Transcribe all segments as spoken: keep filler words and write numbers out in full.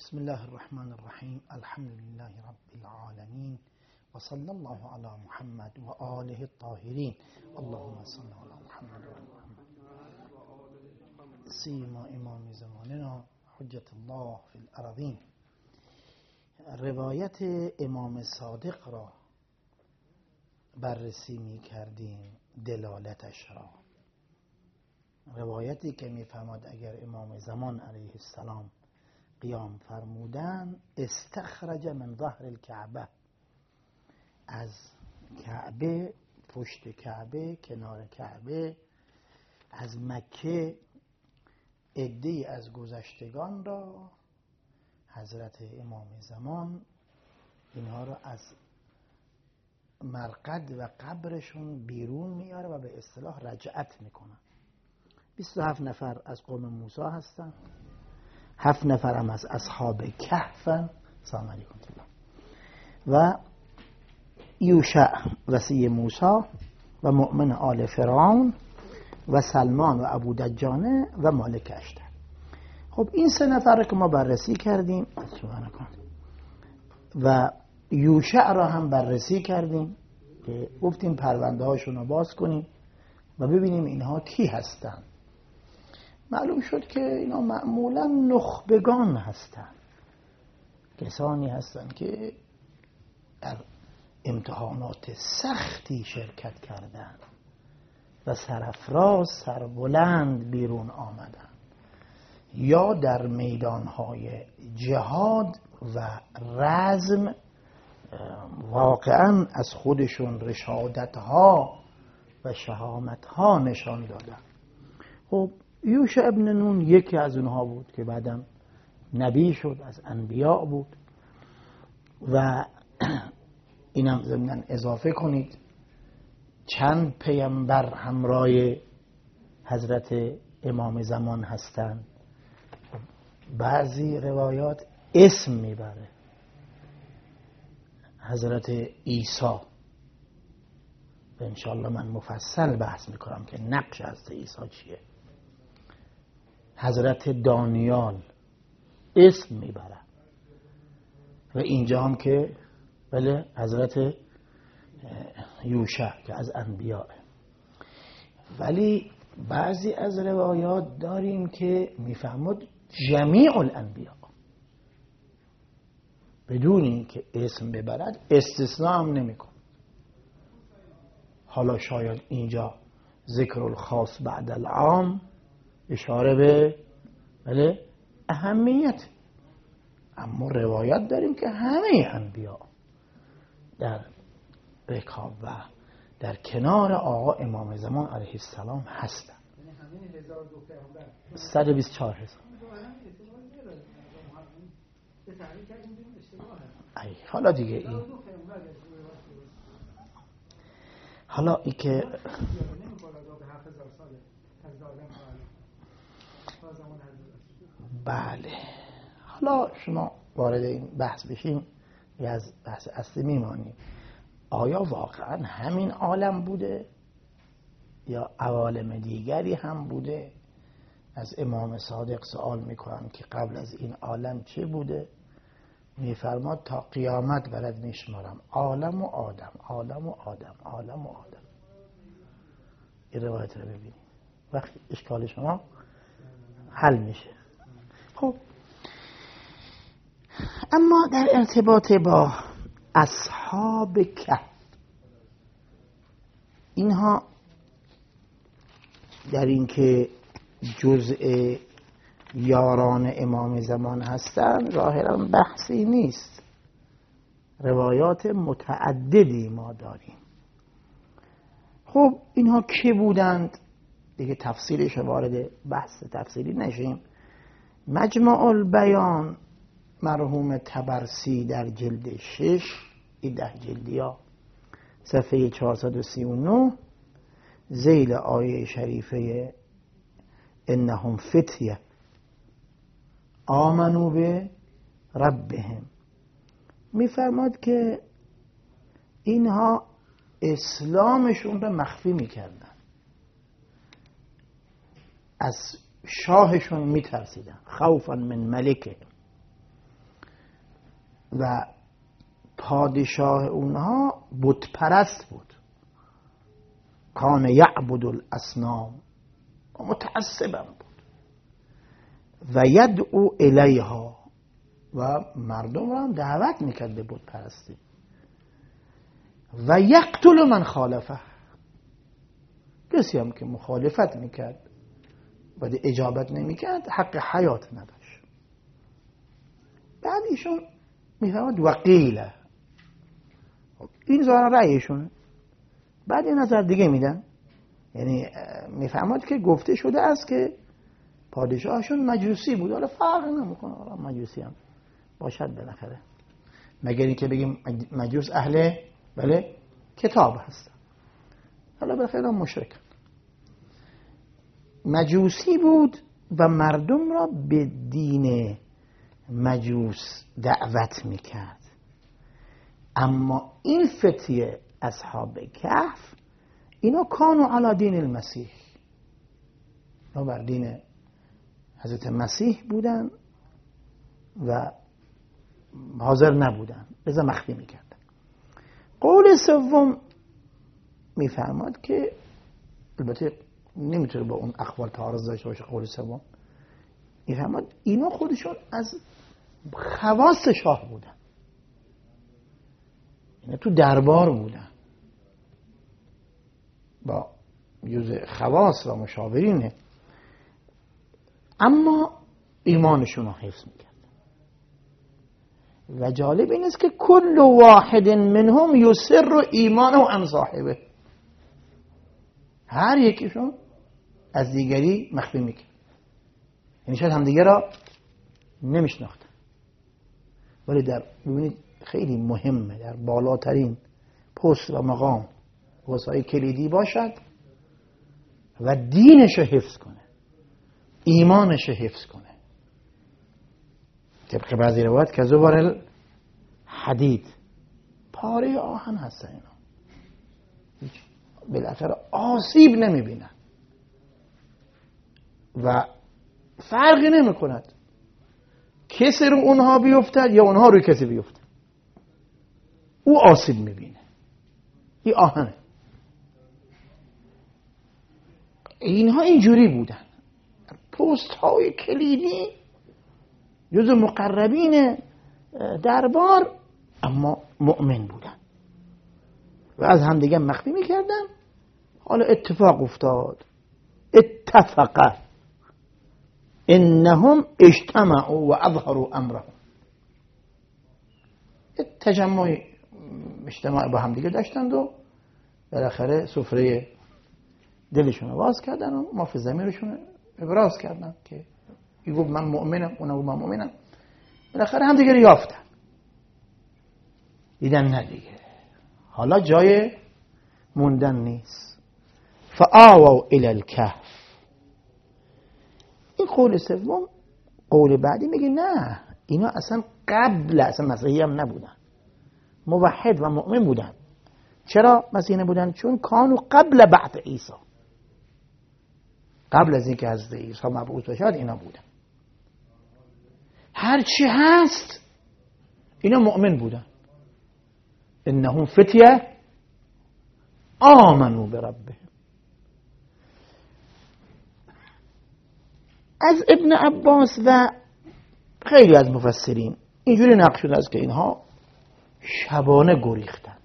بسم الله الرحمن الرحیم. الحمد لله رب العالمین و صلی الله علی محمد و آله الطاهرین. اللهم صل علی محمد و آل محمد. سیما امام زماننا حجت الله فی الارضین. روایت امام صادق را بررسی می کردیم، دلالتش را. روایتی که می فرماد اگر امام زمان علیه السلام قیام فرمودن، استخرج من ظهر الکعبه، از کعبه، پشت کعبه، کنار کعبه، از مکه عده‌ای از گذشتگان را حضرت امام زمان اینها را از مرقد و قبرشون بیرون میاره و به اصطلاح رجعت میکنن. بیست و هفت نفر از قوم موسی هستن، هفت نفر هم از اصحاب کهفن. سلام علیکم. و یوشع وصی موسی و مؤمن آل فرعون و سلمان و ابو دجانه و مالک اشتر. خب این سه نفر که ما بررسی کردیم و یوشع را هم بررسی کردیم که گفتیم پرونده هاشون رو باز کنیم و ببینیم اینها کی هستن. معلوم شد که اینا معمولا نخبگان هستن، کسانی هستن که در امتحانات سختی شرکت کردن و سرافراز سربلند بیرون آمدن، یا در میدانهای جهاد و رزم واقعا از خودشون رشادتها و شهامتها نشان دادن. خب یوشع ابن نون یکی از اونها بود که بعدم نبی شد، از انبیاء بود. و اینم ضمناً اضافه کنید چند پیامبر همراه حضرت امام زمان هستند. بعضی روایات اسم میبره، حضرت عیسی، و انشاءالله من مفصل بحث میکنم که نقش حضرت عیسی چیه. حضرت دانیال اسم میبره، و اینجا هم که بله حضرت یوشع که از انبیاء. ولی بعضی از روایات داریم که میفهمد جمیع الانبیاء، بدون اینکه اسم ببرد، استثناء هم نمیکن. حالا شاید اینجا ذکر الخاص بعد العام اشاره به بله اهمیت، اما روایت داریم که همه انبیا در رکاب و در کنار آقا امام زمان علیه السلام هستن. صد و بیست و چهار هزار. ای حالا دیگه این حالا ای که بله حالا شما وارد این بحث بشیم یا از بحث اصلی میمانیم. آیا واقعا همین عالم بوده یا عوالم دیگری هم بوده؟ از امام صادق سوال میکنم که قبل از این عالم چه بوده؟ میفرماد تا قیامت برد میشمارم عالم و آدم، عالم و آدم، عالم و آدم. این روایت رو ببینید، وقتی اشکال شما حل میشه. خب اما در ارتباط با اصحاب کهف، اینها در این که جزء یاران امام زمان هستند ظاهرا بحثی نیست، روایات متعددی ما داریم. خب اینها کی بودند؟ دیگه تفصیلش وارد بحث تفصیلی نشیم. مجمع البیان مرحوم طبرسی در جلد شش، این ده جلدی ها، صفحه چهارصد و سی و نه، ذیل آیه شریفه انهم فتیه آمنو به ربهم، میفرماد که اینها اسلامشون رو مخفی میکردن، از شاهشون میترسیدن، خوفا من ملکه. و پادشاه اونها بت پرست بود. کان یعبد الاصنام، متعصبا بود. و یدعو الیها، و مردم را هم دعوت میکرد به بت پرستی. و یقتل من خالفه، کسی هم که مخالفت میکرد و اجابت نمیکرد حق حیات نداشت. بعد ایشون میفهمد وقیله، این ظاهرا رأیشون. بعد یه نظر دیگه میدن، یعنی میفهمد که گفته شده است که پادشاهشون مجوسی بود. حالا فرق نمیکنه، حالا مجوسی هم باشد بالاخره، مگر اینکه بگیم مجوس اهل بله کتاب هستن، حالا بالاخره مشرکن. مجوسی بود و مردم را به دین مجوس دعوت میکرد. اما این فتیه اصحاب کهف اینا کانوا علی دین المسیح، اینا بر دین حضرت مسیح بودن و حاضر نبودن، لذا مخفی میکردن. قول سوم میفرماد که البته نمیتونه با اون اخبار تعارض داشته باشه. قول سوم میفرماد اینا خودشون از خواص شاه بودن، اینا تو دربار بودن، با جز خواص و مشاورینه، اما ایمانشون رو حفظ میکرد. و جالب این است که کل واحد منهم یسر ایمانه عن صاحبه، هر یکیشون از دیگری مخفی میکرد، یعنی شاید هم دیگه را نمیشناختن. ولی در ببینید خیلی مهمه در بالاترین پست و مقام وسایل کلیدی باشد و دینش رو حفظ کنه، ایمانش رو حفظ کنه. طبق بعضی روایت که زبر الحدید، پاره آهن هستن اینا، بالاخره آسیب نمیبینن و فرقی نمی کند کسی رو اونها بیفتد یا اونها روی کسی بیفتد، او آسیب میبینه. این آهنه. اینها اینجوری بودن، پست های کلیدی، جز مقربین دربار، اما مؤمن بودن و از هم دیگه مخفی میکردن. حالا اتفاق افتاد، اتفقه انهم اجتمعوا و اظهروا امرهم، تجمع اجتماع با هم دیگه داشتند و بالاخره سفره دلشون رو باز کردن و ما فی ضمیرشون ابراز کردن که این گفت من مؤمنم، اون گفت من مؤمنم. بالاخره هم دیگه رو یافتن، دیدن نه دیگه حالا جای موندن نیست. فآووا الی الکهف. این قول سوم. قول بعدی میگه نه، اینا اصلا قبل اصلا مسیحی هم نبودن، موحد و مؤمن بودن. چرا مسیحی نبودن؟ چون کانوا قبل بعث عیسی، قبل از اینکه حضرت عیسی مبعوث بشد اینا بودن. هرچی هست اینا مؤمن بودن. انهم فتیه آمنوا بربهم. از ابن عباس و خیلی از مفسرین اینجوری نقل شده است که اینها شبانه گریختن،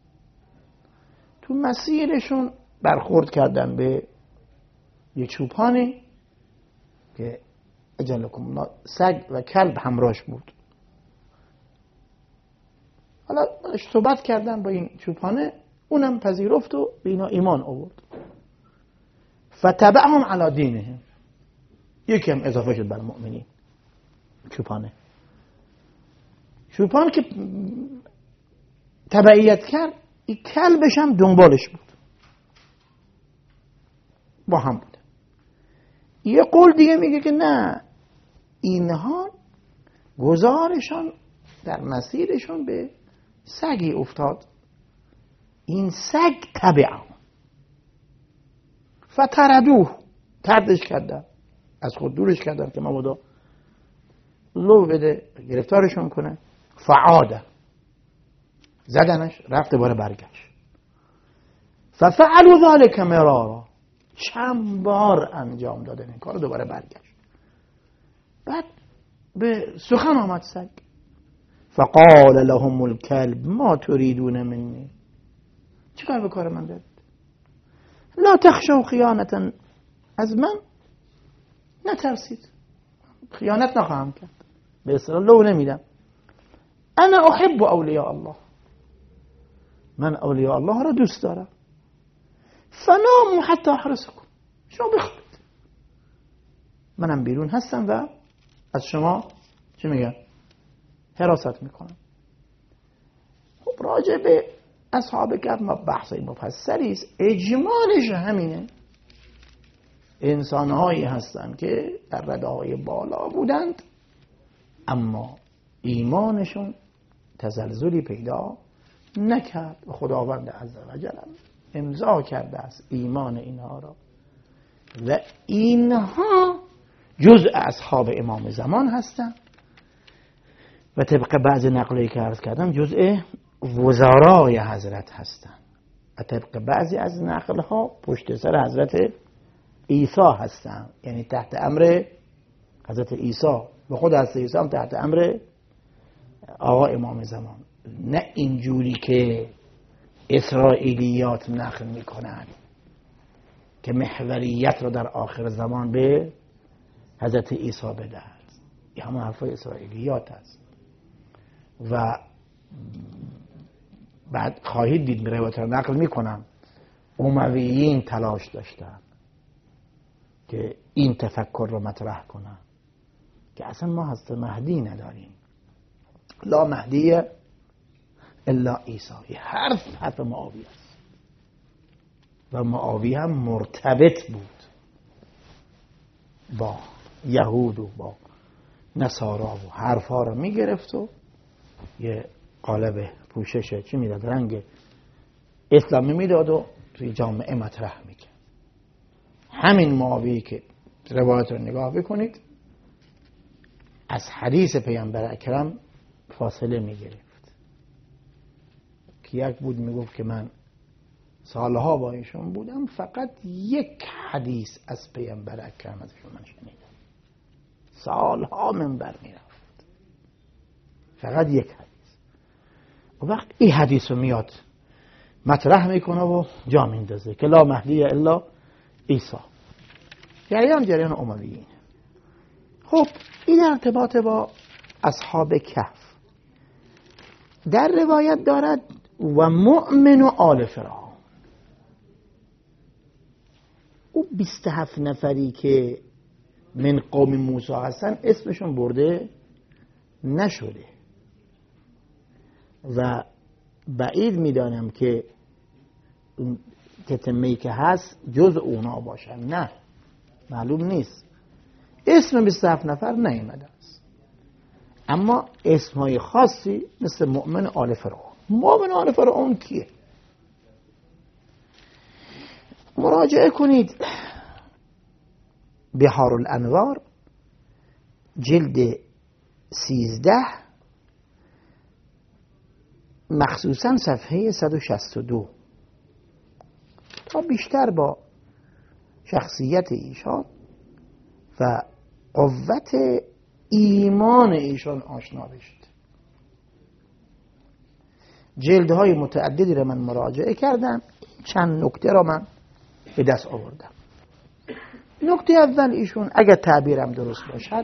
تو مسیرشون برخورد کردن به یه چوپانی که اجلکم سگ و کلب همراهش بود. حالا صحبت کردن با این چوپانه، اونم پذیرفت و به اینا ایمان آورد. فتبعهم علی دینهم، یکی هم اضافه شد بر مؤمنین. چوپانه چوپان که تبعیت کرد، این کلبش هم دنبالش بود، با هم بود. یه قول دیگه میگه که نه، اینها گزارشان در مسیرشون به سگی افتاد، این سگ تبعه فتردوه، تردش کردن، از خود دورش کردن که مبادا لو بده گرفتارشون کنه. فعاده، زدنش، رفت دوباره برگشت. ففعلوا ذلك مرارا، چند بار انجام دادن این کار، دوباره برگشت. بعد به سخن آمد سگ. فقال لهم الكلب ما تريدون مني، چه کار به کار من دارید؟ لا تخشوا خیانتا، از من نترسید، خیانت نخواهم کرد، به اصطلاح لو نمیدم. انا احب اولیاء الله، من اولیاء الله را دوست دارم. فناموا حتی احرسکم، شما بخوابید، منم بیرون هستم و از شما چی میگم؟ حراست میکنم. خب راجع به اصحاب کهف ما بحث مفصلی است، اجمالش همینه. انسانهایی هستند که در رده‌های بالا بودند اما ایمانشون تزلزلی پیدا نکرد و خداوند عزوجل امضا کرده است ایمان اینها را و اینها جزء اصحاب امام زمان هستند و طبق بعض نقلی که عرض کردم جزء وزرای حضرت هستند و طبق بعضی از نقلها پشت سر حضرت عیسی هستند، یعنی تحت امر حضرت عیسی و خود حضرت عیسی هم تحت امر آقا امام زمان، نه اینجوری که اسرائیلیات نقل میکنند که محوریت رو در آخر زمان به حضرت عیسی بدهد. این همه حرفای اسرائیلیات است و بعد خواهید دید روایت رو نقل میکنم امویین تلاش داشتن که این تفکر رو مطرح کنن که اصلا ما حضرت مهدی نداریم، لا مهدی الا عیسی. حرف حرف معاویه است و معاویه هم مرتبط بود با یهود و با نصارا و حرفا رو میگرفت و یه قالب پوشش چی میداد، رنگ اسلامی میداد و توی جامعه مطرح میکرد. همین معاویه که روایت رو نگاه بکنید از حدیث پیامبر اکرم فاصله میگرفت که یک بود میگفت که من سالها با ایشون بودم فقط یک حدیث از پیامبر اکرم ازشون من شنیدم، سالها منبر میرفت فقط یک حدیث. و وقت این حدیث رو میاد مطرح میکنه و جا میندازه که لا مهدی الا عیسی. جریان جریان امویین. خب این ارتباط با اصحاب کهف در روایت دارد و مؤمن و آل فرعون، او بیست و هفت نفری که من قوم موسی هستن اسمشون برده نشده و بعید میدانم که تتمه‌ای که هست جز اونا باشن، نه معلوم نیست، اسم بیست و هفت نفر نیامده است، اما اسمهای خاصی مثل مؤمن آل فرعون. مؤمن آل فرعون کیه؟ مراجعه کنید بحار الانوار جلد سیزده مخصوصا صفحه صد و شصت و دو تا بیشتر با شخصیت ایشان و قوت ایمان ایشان آشنا بشید. جلدهای متعددی را من مراجعه کردم، چند نکته را من به دست آوردم. نکته اول ایشون اگر تعبیرم درست باشد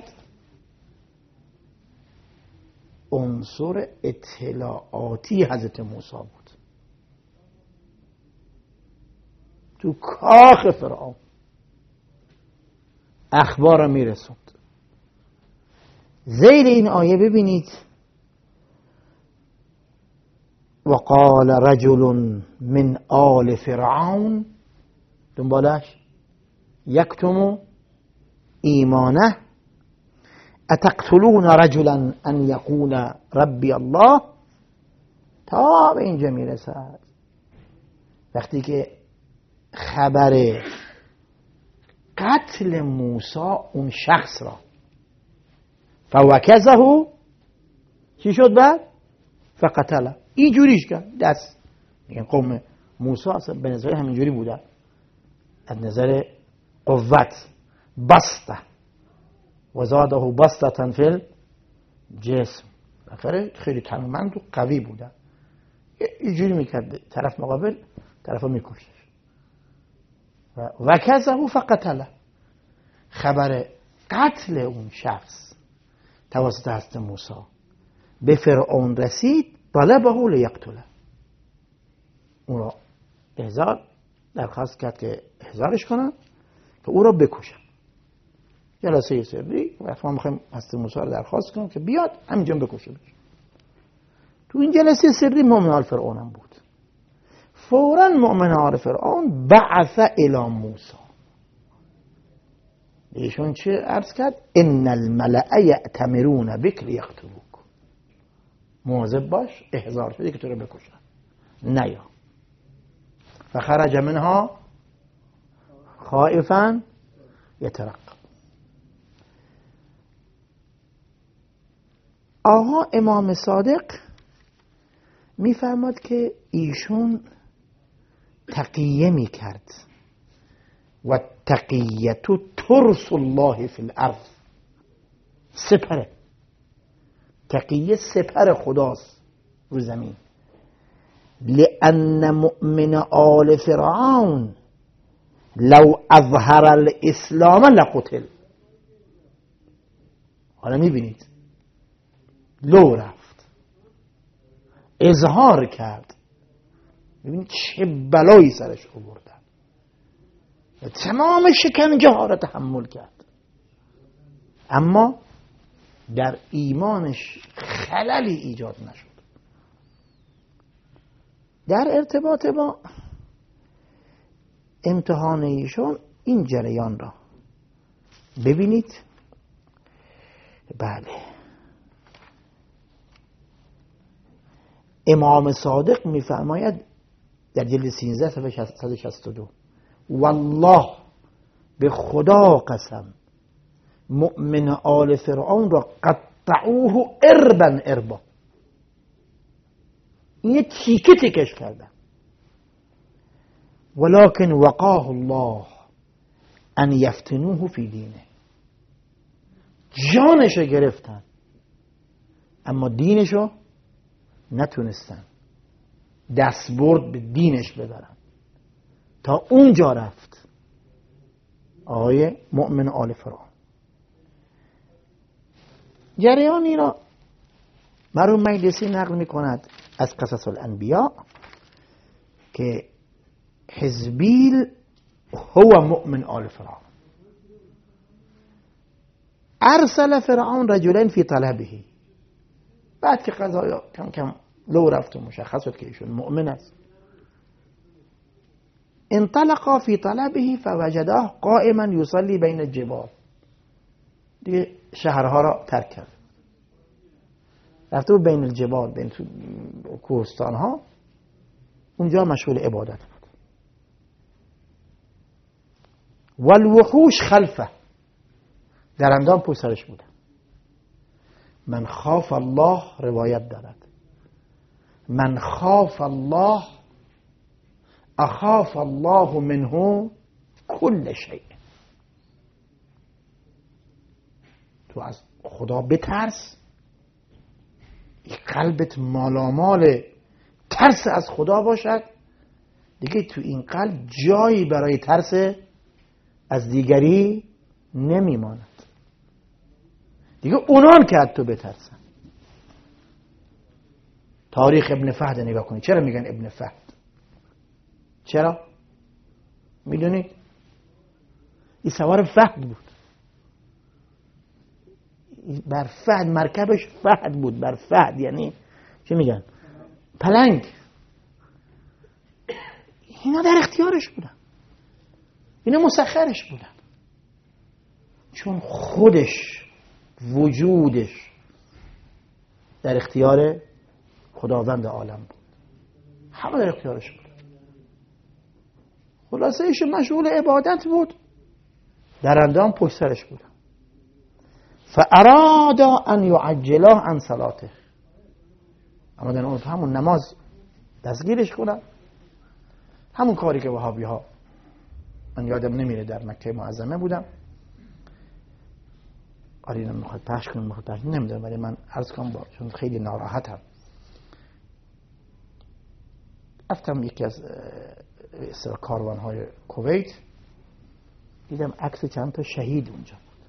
عنصر اطلاعاتی حضرت موسی بود تو کاخ فرعون، اخبار را میرسوند. زیر این آیه ببینید وقال رجل من آل فرعون، دنبالش یکتم ایمانه اتقتلون رجلا ان یقول ربی الله، تا به اینجا میرسد. وقتی که خبر قتل موسی اون شخص را فوکزه چی شد بعد؟ فقتله، این جوریش کرد دست. میگن قوم موسی اصلا به نظر همینجوری بودن، از نظر قوت. بسته و زاده بسطة فی الجسم، آخره خیلی تنومند و قوی بودن. اینجوری میکرد طرف مقابل طرف رو میکشت. و وکزه فقتله، خبر قتل اون شخص توسط حضرت موسی به فرعون رسید. طلبه لیقتله، اون را احضار درخواست کرد که احضارش کنن که او را بکشن. جلسه سری وقتی ما میخوایم حضرت موسی را درخواست کنیم که بیاد همینجا بکشه بشه. تو این جلسه سری مؤمن آل فرعون هم بود. فوراً مؤمن آل فرعون بعث الی موسی، ایشون چه عرض کرد؟ ان الملأ یأتمرون بک لیقتلوک، مواظب باش احضار شده که تو رو بکشن، نیا. فخرج منها خائفا یترقب. آقا امام صادق میفرماد که ایشون تقیه میکرد و تقییتو ترس الله فی الارض، سپره، تقیه سپر خداست رو زمین. لأن مؤمن آل فرعون لو اظهر الاسلام لقتل. حالا میبینید لو رفت اظهار کرد، میبینید چه بلایی سرش آوردن، تمام شکنجه ها را تحمل کرد، اما در ایمانش خللی ایجاد نشد. در ارتباط با امتحان ایشون این جریان را ببینید. بله، امام صادق میفرماید در جلد سیزده صفحه صد و شصت و دو، والله به خدا قسم مؤمن آل فرعون را قطعوه اربا اربا، این تیکه تیکش کردن. ولكن وقاه الله ان یفتنوه فی دینه، جانشو گرفتن اما دینشو نتونستن دستبرد به دینش ببرن، تا اونجا رفت آقای مؤمن آل فرعون. جریانی را مرحوم مجلسی نقل می کند از قصص الانبیاء که حزبیل هو مؤمن آل فرعون. ارسل فرعون رجلین فی طلبه، بعد که قضایا کم کم لو رفت و مشخص شد که ایشون مؤمن است، انطلقا فی طلبه فوجداه قائما یصلی بین الجبال، دیگه شهرها را ترک کرد، رفته بین الجبال، بین کوهستان ها، اونجا مشغول عبادت بود. والوحوش خلفه، درندان پشت سرش بودن. من خاف الله روایت دارد، من خاف الله اخاف الله منه کل شیء. تو از خدا بترس، قلبت مالامال ترس از خدا باشد، دیگه تو این قلب جایی برای ترس از دیگری نمیماند، دیگه اونان که از تو بترسن. تاریخ ابن فهد نگاه کنید. چرا میگن ابن فهد؟ چرا؟ میدونید؟ این سوار فهد بود، بر فهد، مرکبش فهد بود. بر فهد یعنی چه میگن؟ پلنگ. اینا در اختیارش بودن، اینا مسخرش بودن، چون خودش وجودش در اختیار خداوند عالم بود، همه در اختیارش بود. خلاصه ایش مشغول عبادت بود، درندان پشت سرش بودن. فارادا ان یعجلا عن صلاته، اما در اون همون نماز دستگیرش کنن. همون کاری که وهابی ها، من یادم نمیره در مکه معظمه بودم، آره اینو میخواد پخش کنم میخواد پخش نمیدونم، ولی من عرض کنم با چون خیلی ناراحتم. رفتم یکی از کاروان های کویت، دیدم عکس چند تا شهید اونجا بود.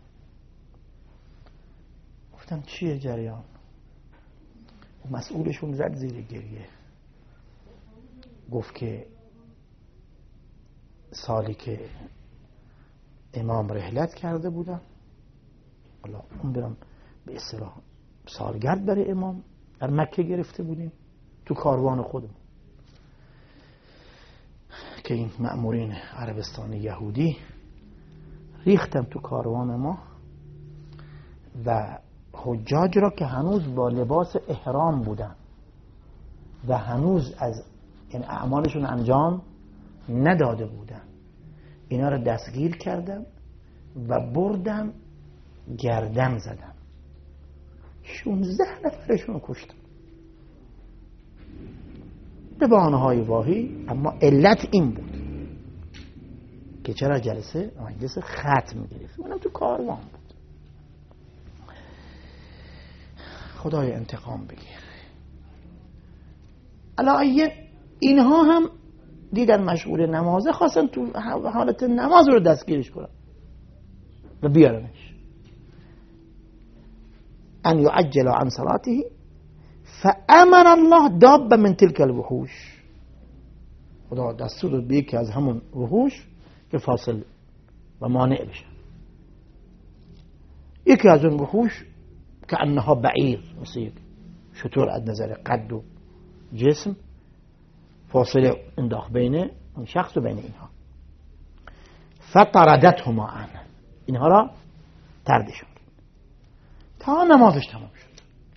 گفتم چیه جریان؟ مسئولشون زد زیر گریه، گفت که سالی که امام رحلت کرده بودن، حالا اون برم به اصطلاح سالگرد برای امام در مکه گرفته بودیم تو کاروان خودمون، که این مأمورین عربستان یهودی ریختم تو کاروان ما و حجاج را که هنوز با لباس احرام بودن و هنوز از این اعمالشون انجام نداده بودن، اینا را دستگیر کردم و بردم گردن زدم، شانزده نفرشون رو کشتم به بهانه‌های واهی. اما علت این بود که چرا جلسه مجلس ختم گرفت، منم تو کاروان بود. خدای انتقام بگیر. الان اینها هم دیدن مشغول نمازه، خواستن تو حالت نماز رو دستگیرش کنن و بیارنش. ان یعجل عن صلاته فامر الله دابه من تلك الوحوش، خدا دستور داد به یکی از همون وحوش که فاصل و مانع بشن. یکی از اون وحوش که انها بعیر، مثل یک شطور از نظر قد و جسم، فاصله انداخت بین اون شخص و بین اینها. فطردتهما عنه، اینها را طردشون تا نمازش تمام شد.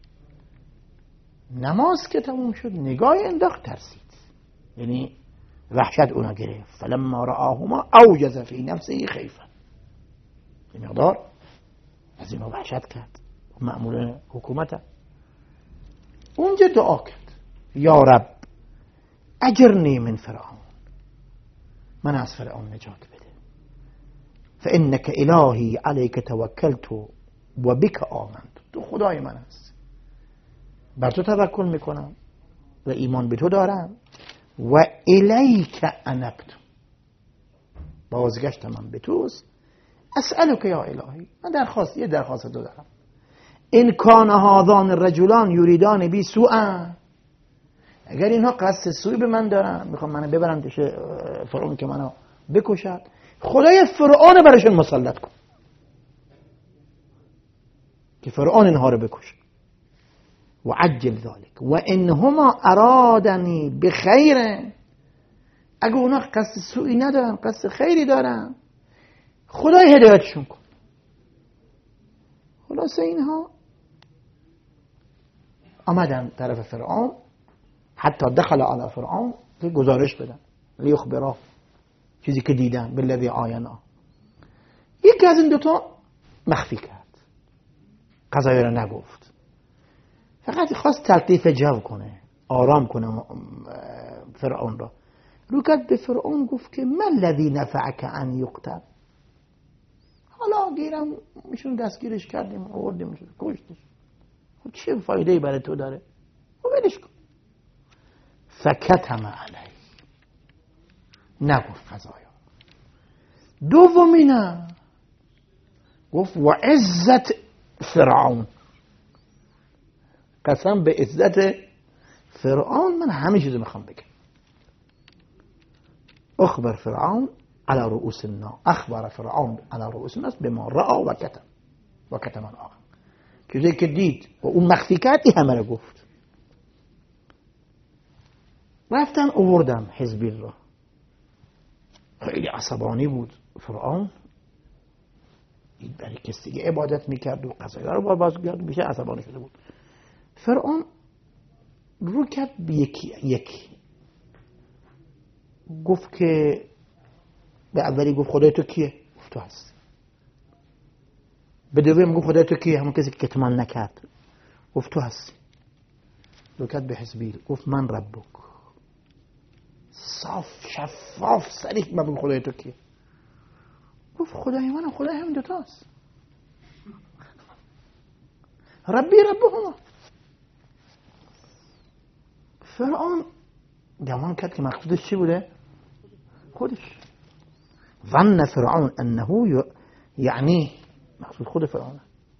نماز که تمام شد نگاه انداخت، ترسید، یعنی وحشت اونا گرفت. فلما رآهما اوجز فی نفسه خیفه، این مقدار از اینا وحشت کرد. مأمور حکومت اونجا دعا کرد یا رب اجرنی من فرعون، من از فرعون نجات بده. فانک الهی علیک توکلت و بک آمنت، تو خدای من هست، بر تو توکل میکنم و ایمان به تو دارم. و الیک انبت، بازگشتم من به توست. اسألک یا الهی، من درخواست یه درخواست دو دارم. این کان هذان الرجلان یریدان بی سوءا، اگر اینها قصد سوء به من دارن، میخوام منو ببرن پیش فرعون که منو بکشد، خدای فرعون براشون مسلط کن که فرعون اینها رو بکشه. و عجل ذلك و انهما ارادنی بخیر، اگه اونا قصد سوئی ندارن قصد خیری دارن، خدای هدایتشون کن. خلاصه اینها آمدن طرف فرعون، حتی دخل علی فرعون که گزارش بدن لیخبره، چیزی که دیدن بالذی عاینا. یکی از این دوتا مخفی کرد، قضایی رو نگفت، فقط خواست تلطیف جو کنه، آرام کنه فرعون را. رو کرد به فرعون گفت که من الذی نفعک ان یقتل، حالا گیرم میشون دستگیرش کردیم آوردیم میشون کشتش، خب چه فایده‌ای برای تو داره؟ خب ولش کن. فکتم علی، نگفت قضایا. دومی نه، گفت و عزت فرعون، قسم به عزت فرعون من همه چیزو میخوام بگم. اخبر فرعون على رؤوس الناس، اخبر فرعون على رؤوس الناس بما رأى و کتم و کتم الآخر، چیزی که دید و اون مخفی کرد این همه رو گفت. رفتن آوردن حزبیل را، خیلی عصبانی بود فرعون، این برای کسی دیگه عبادت میکرد و قضایا رو بازگرد میشه، عصبانی شده بود. فرعون رو کرد به یکی یکی، گفت که به اولی گفت خدای تو کیه؟ گفت تو هستی. به دوم گفت خدای تو کیه؟ همون کسی که کتمان نکرد، گفت تو هستی. مسلوکت به حزبیل، گفت من ربک. صاف شفاف صریح من خدای تو کیه؟ گفت خدای منم خدای همین دوتاست، ربی ربهما. فرعون گمان کرد که مقصودش چی بوده؟ خودش. ظن فرعون انه یعنی مقصود خود فرعون.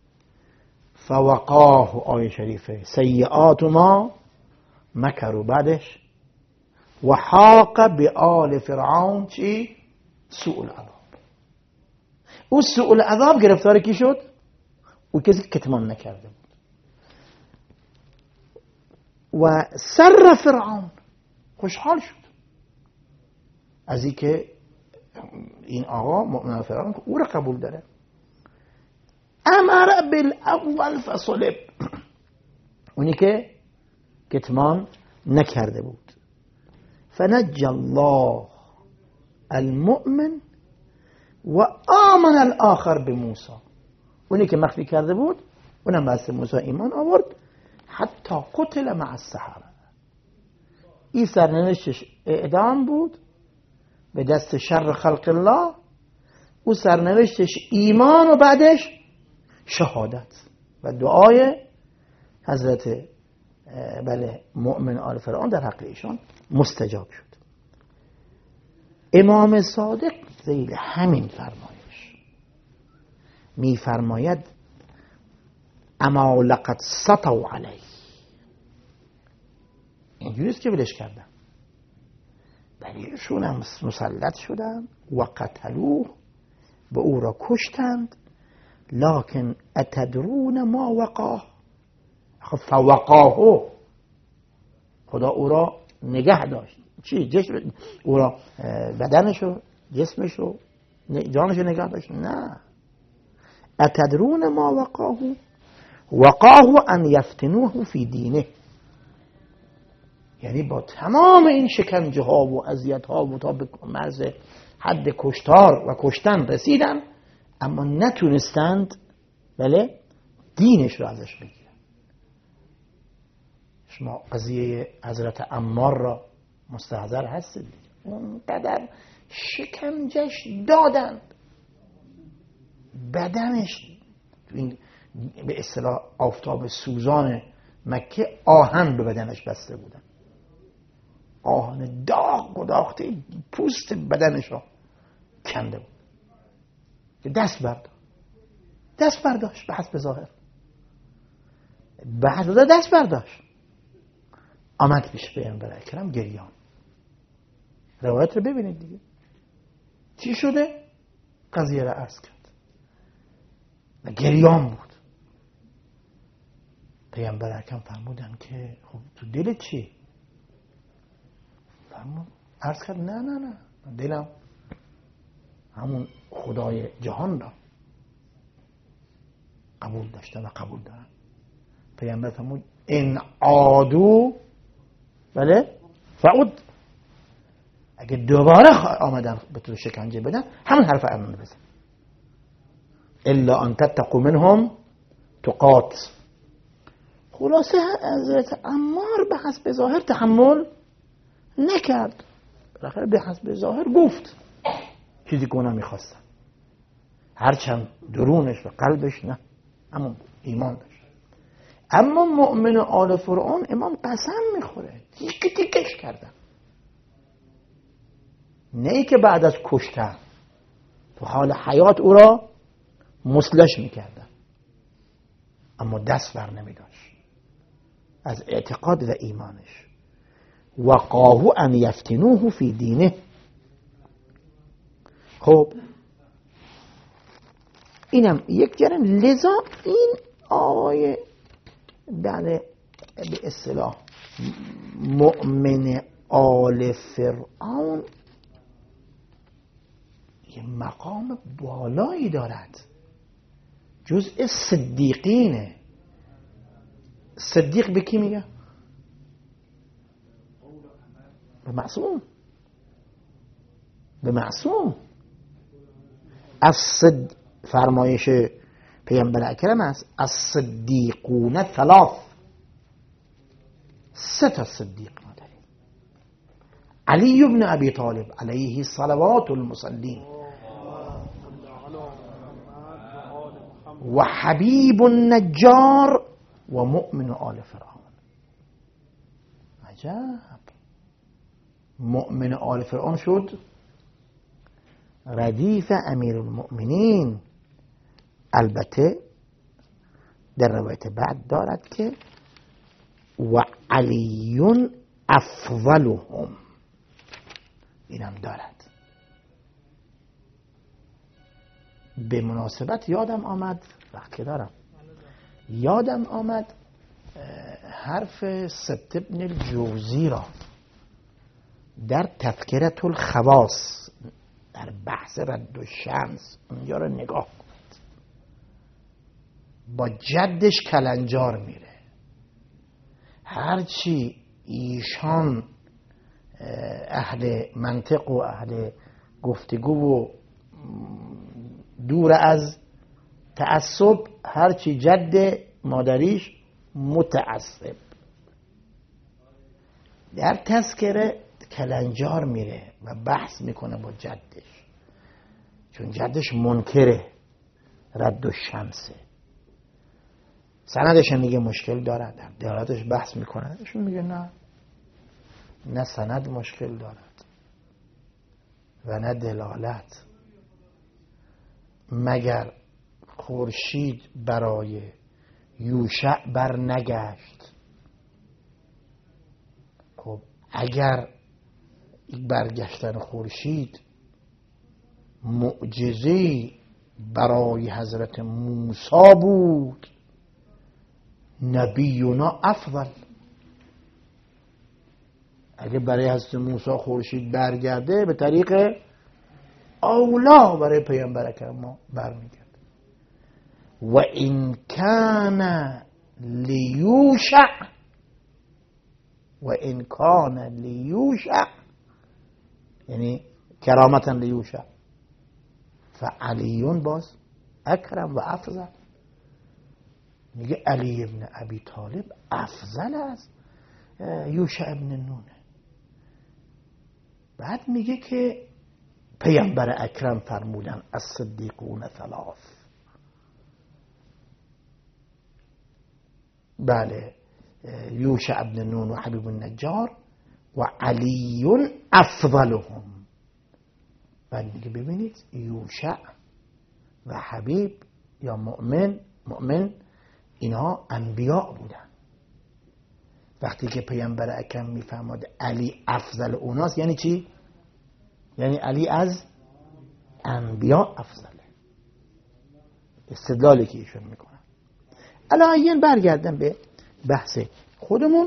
فوقاه، آیه شریفه، سیئات ما مکروا، بعدش و حاق بآل فرعون چی؟ سوء العذاب. او سوء العذاب گرفتار کی شد؟ او کسی کتمان نکرده بود. و سر فرعون، خوشحال شد از این که این آقا مؤمن فرعون او را قبول داره. امر بالاول فصلب، اونی که کتمان نکرده بود. فنجى الله المؤمن و آمن الاخر بموسی، اونی که مخفی کرده بود اونم بس موسی ایمان آورد. حتی قتل مع السحرة، این سرنوشتش اعدام بود به دست شر خلق الله، او سرنوشتش ایمان و بعدش شهادت و دعای حضرت بله مؤمن آل فرعون در حق ایشان مستجاب شد. امام صادق ذیل همین فرمایش می فرماید اما لقد سطوا علیه، اینجوریست که ولش کردن، بلیشون هم مسلط شدن و قتلوه، به او را کشتند. لکن اتدرون ما وقاه، خب فوقاه، خدا او را نگه داشت. چی؟ جسم او را، بدنشو، جسمشو، جانشو نگه داشت؟ نه. اتدرون ما وقاه، وقاه ان یفتنوه فی دینه، یعنی با تمام این شکنجه ها و اذیت ها و تا به مرز حد کشتار و کشتن رسیدن، اما نتونستند بله دینش رو ازش بگیرن. شما قضیه حضرت عمار را مستحضر هستید، اونقدر شکنجش دادند، بدنش این به اصطلاح آفتاب سوزان مکه آهن به بدنش بسته بودن، آهن داغ گداخته پوست بدنش را کنده بود. دست برداشت دست برداشت به حسب ظاهر به حسب ظاهر دست برداشت، آمد پیش پیامبر اکرم گریان. روایت رو ببینید دیگه چی شده، قضیه را عرض کرد و گریان بود. پیامبر اکرم فرمودن که خب تو دلت چی؟ فرمود عرض کرد نه نه نه دلم همون خدای جهان را قبول داشتم و قبول دارم. پیامبر فرمود ان عادو بله فعود، اگه دوباره آمدن به تو شکنجه بدن همون حرف امن بزن، الا ان تتقوا منهم تقات. خلاصه حضرت عمار به حسب ظاهر تحمل نکرد، بالاخره به حسب ظاهر گفت چیزی که اونا میخواستن، هرچند درونش و قلبش نه اما ایمان داشت. اما مؤمن آل فرعون امام قسم میخوره تیک تیکش کردن، نه ای که بعد از کشتن تو حال حیات او را مسلش میکردن، اما دست بر نمیداشت از اعتقاد و ایمانش. وقاه ان یفتنوه فی دینه. خب اینم یک جرم. لذا این آیه بله به اصطلاح مؤمن آل فرعون یه مقام بالایی دارد، جزء صدیقینه. صدیق به کی میگه؟ به معصوم، به معصوم. از صد فرمایش پیامبر اکرم است از صدیقون ثلاث، سه تا صدیق ما داریم. علی ابن ابی طالب علیه صلوات المصلین و حبیب النجار و مؤمن آل فرعون. عجب، مؤمن آل فرعون شد ردیف امیر المؤمنین. البته در روایت بعد دارد که و علی افضلهم، اینم دارد. به مناسبت یادم آمد، وقتی دارم یادم آمد حرف سبت ابن الجوزی را در تذکرة الخواص در بحث رد الشمس اونجا را نگاه کنید. با جدش کلنجار میره، هرچی ایشان اهل منطق و اهل گفتگو و دور از تعصب، هرچی جد مادریش متعصب، در تذکره کلنجار میره و بحث میکنه با جدش، چون جدش منکره رد الشمسه. سندش میگه مشکل دارد، در دلالتش بحث میکنه، ایشون میگه نه نه سند مشکل دارد و نه دلالت، مگر خورشید برای یوشع بر نگشت. خب اگر برگشتن خورشید معجزه‌ای برای حضرت موسی بود، نبینا افضل. اگه برای حضرت موسی خورشید برگرده، به طریق اولا برای پیامبر اکرم ما برمیگرده. و این کان لیوشع و این کان لیوشع، یعنی کرامتا لیوشع، فعلیون باز اکرم و افضل. میگه علی ابن ابی طالب افضل از یوشع ابن نونه. بعد میگه که پیامبر اکرم فرمودن الصدیقون ثلاث. بله، یوشع ابن نون و حبیب النجار و علی افضلهم. بعد میگه ببینید یوشع و حبیب یا مؤمن مؤمن اینها انبیاء بودن. وقتی که پیامبر اکرم میفرماد علی افضل اوناست، یعنی چی؟ یعنی علی از انبیاء افضله. استدلالی که ایشون میکنن. الان برگردم به بحث خودمون.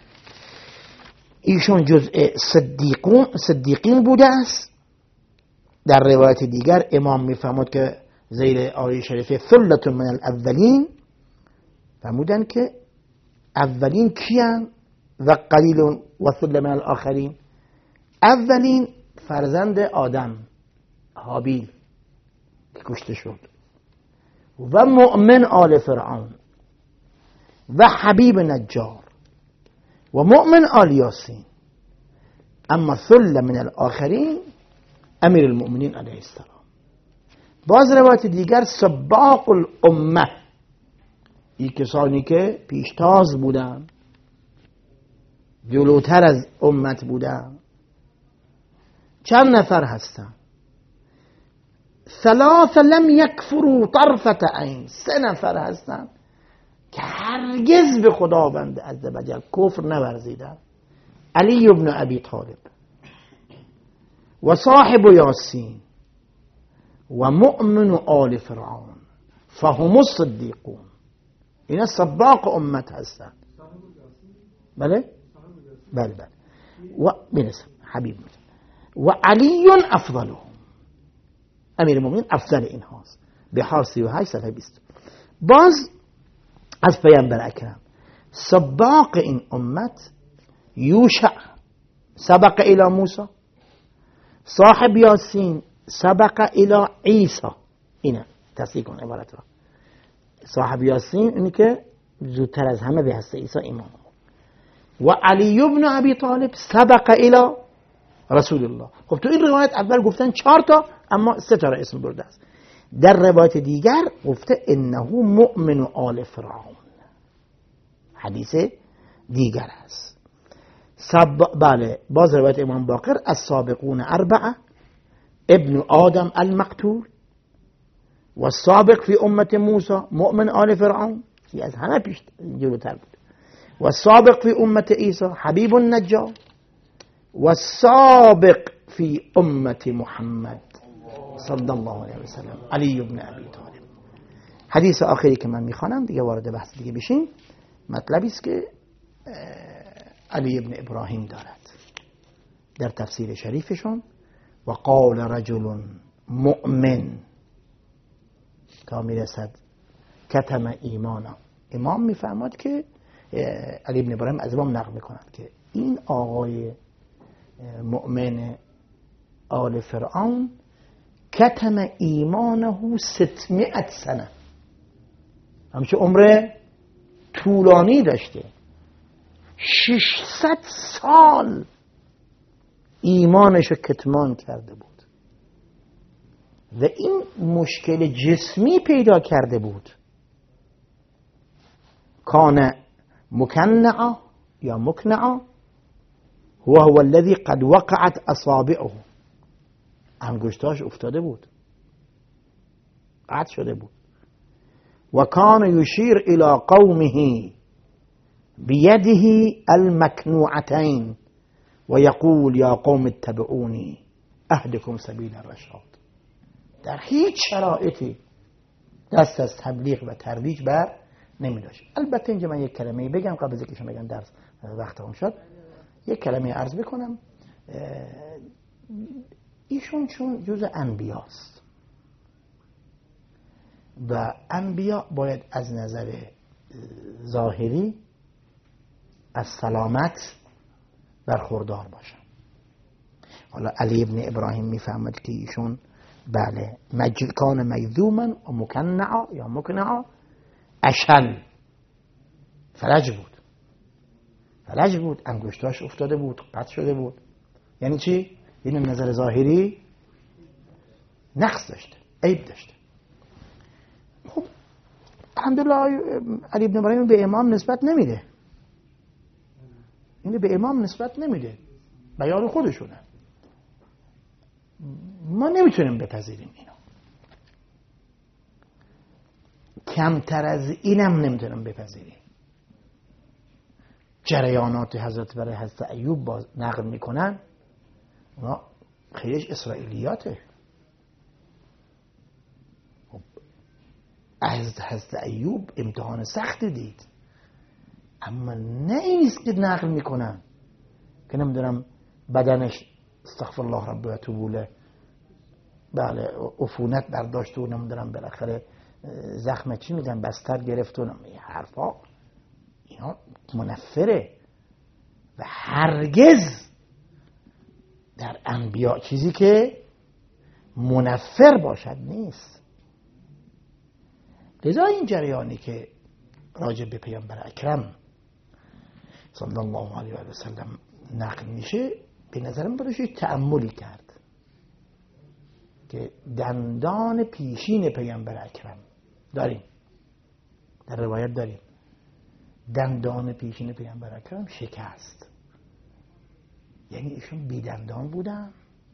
ایشون جزء صدیقون صدیقین بوده است. در روایت دیگر امام میفرماد که زیر آیه شریفه ثلة من الاولین، فرمودن که اولین کیان و قلیل و ثلة من الاخرین. اولین فرزند آدم هابیل که کشته شد، و مؤمن آل فرعون و حبیب نجار و مؤمن آل یاسین. اما ثلة من الاخرین امیر المؤمنین علیه السلام. باز روایت دیگر سباق الامه، این کسانی که پیشتاز بودن، جلوتر از امت بودن. چند نفر هستن؟ ثلاث لم یکفروا طرفة عین، سه نفر هستن که هرگز به خداوند عزوجل کفر نورزیدن. علی ابن ابی طالب و صاحب یاسین و مؤمن آل فرعون فهم الصدیقون. اینا سباق امت هستن. بله بله بله. و برسم حبیب و علی افضلهم، امیر المؤمنین افضل این هاست. بحار سی و هشت صفحه بیست. باز از پیامبر اکرم سباق این امت یوشع سبق الى موسی، صاحب یاسین سبق الى عیسی. اینه تصحیح کن عبارت را. صاحب یاسین اینی که زودتر از همه به هسته عیسی ایمان. و علی بن ابی طالب سبق الی رسول الله. خب تو این روایت اول گفتن چهار تا، اما سه تا را اسم برده است. در روایت دیگر گفته انه مؤمن آل فرعون. حدیث دیگر است. سب... بله باز روایت امام باقر السابقون اربعه ابن آدم المقتول و السابق فی امت موسی مؤمن آل فرعون، که از همه پیش جلوتر بود. و السابق فی امت عیسی حبیب النجار و السابق فی امت محمد صلی الله علیه و سلم علی بن ابی طالب. حدیث آخری که من میخوانم دیگه وارد بحث دیگه بشیم، مطلبی است که علی ابن ابراهیم دارد در تفسیر شریفشون. و قال رجل مؤمن تا میرسد کتم ایمانا. امام میفهمد که علی ابن ابراهیم از امام نقل میکند که این آقای مؤمن آل فرعون کتم ایمانه ستمائت سنه، همچه عمر طولانی داشته، ششصد سال ایمانشو کتمان کرده بود و این مشکل جسمی پیدا کرده بود. کان مکنعا یا مکنعا هو هو الذي قد وقعت اصابعه، انگشتاش افتاده بود، قطع شده بود. و کان یشیر الى قومه بیده المکنوعتین و یقول یا قوم اتبعونی اهدکم سبیل الرشاد. در هیچ شرایطی دست از تبلیغ و ترویج بر نمی داشت. البته اینجا من یک کلمه بگم قبل از اینکه شما بگم درس وقت هم شد، یک کلمه عرض بکنم. ایشون چون جز انبیاست و انبیا باید از نظر ظاهری از سلامت برخوردار باشن. حالا علی ابن ابراهیم میفهمد که ایشون بله مجلکان میذومن و مکنعا یا مکنعا اشل فلج بود، فلج بود، انگشتاش افتاده بود، قطع شده بود. یعنی چی؟ یعنی نظر ظاهری نقص داشته، عیب داشته. خب الحمدلله علی ابن ابراهیم به امام نسبت نمیده، اینو به امام نسبت نمیده، بیان خودشونه. ما نمیتونیم بپذیریم اینو، کمتر از اینم نمیتونیم بپذیریم. جریانات حضرت برای حضرت ایوب باز نقل میکنن، اونا خیلیش اسرائیلیاته. از حضرت ایوب امتحان سختی دید، اما نه اینیست که نقل میکنن که نمیدونم بدنش استغفر الله رب و توبوله بله عفونت برداشت و نمیدونم بالاخره زخم چی میگن بستر گرفت و این حرفا، اینا منفره و هرگز در انبیا چیزی که منفر باشد نیست. لذا این جریانی که راجع به پیامبر اکرم صلی الله علیه و سلم نقل میشه، به نظرم باشه تأملی کرد که دندان پیشین پیامبر اکرم داریم، در روایت داریم دندان پیشین پیامبر اکرم شکست. یعنی ایشون بی دندان بودن،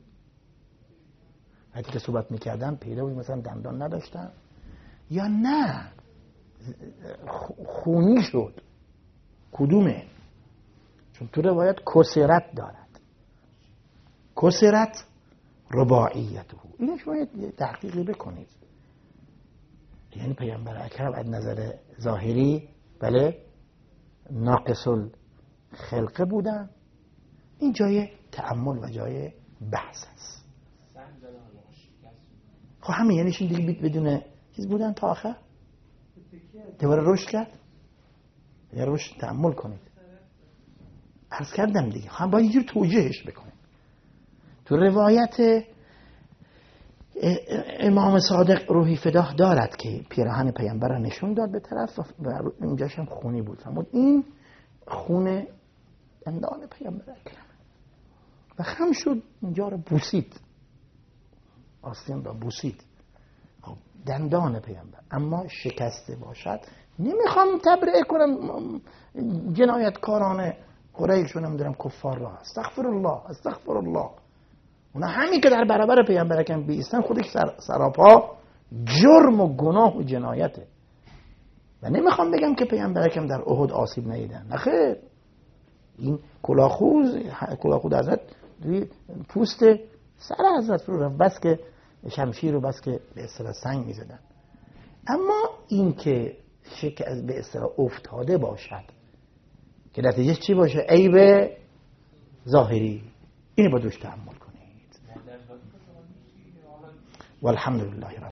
وقتی که صحبت میکردن پیدا بود مثلا دندان نداشتن، یا نه خونی شد. کدومه؟ چون تو روایت کسرت دارد، کسرت رباعیته. اینو شما تحقیقی بکنید. یعنی پیامبر اکرم از نظر ظاهری بله ناقص الخلقه بودن. این جای تأمل و جای بحث است. خب همین یعنی شون دیگه بدون چیز بودن تا آخر دوباره رشد کرد. یه رشد تأمل کنید. عرض کردم دیگه هم باید اینجور توجیهش بکنید. تو روایت امام صادق روحی فداه دارد که پیراهن پیامبر را نشون داد به طرف و اونجاش هم خونی بود. فرمود این خون دندان پیامبر اکرم و خم شد اینجا رو بوسید، آستین را بوسید. خب دندان پیامبر اما شکسته باشد. نمیخوام تبرئه کنم جنایتکاران قریش و نمیدونم کفار را، استغفر الله استغفر الله. اونا همین که در برابر پیامبر اکرم بیستن خودش سر سراپا جرم و گناه و جنایته. و نمیخوام بگم که پیامبر اکرم در احد آسیب ندیدن، نه خیر. این کلاخوز کلاخود حضرت روی پوست سر حضرت فرو رفت، بس که شمشیر رو بس که به اصطلاح سنگ میزدن. اما این که شکست به اصطلاح افتاده باشد که نتیجه چی باشه؟ عیب ظاهری، اینو با دوش تحمل کنید. والحمدلله.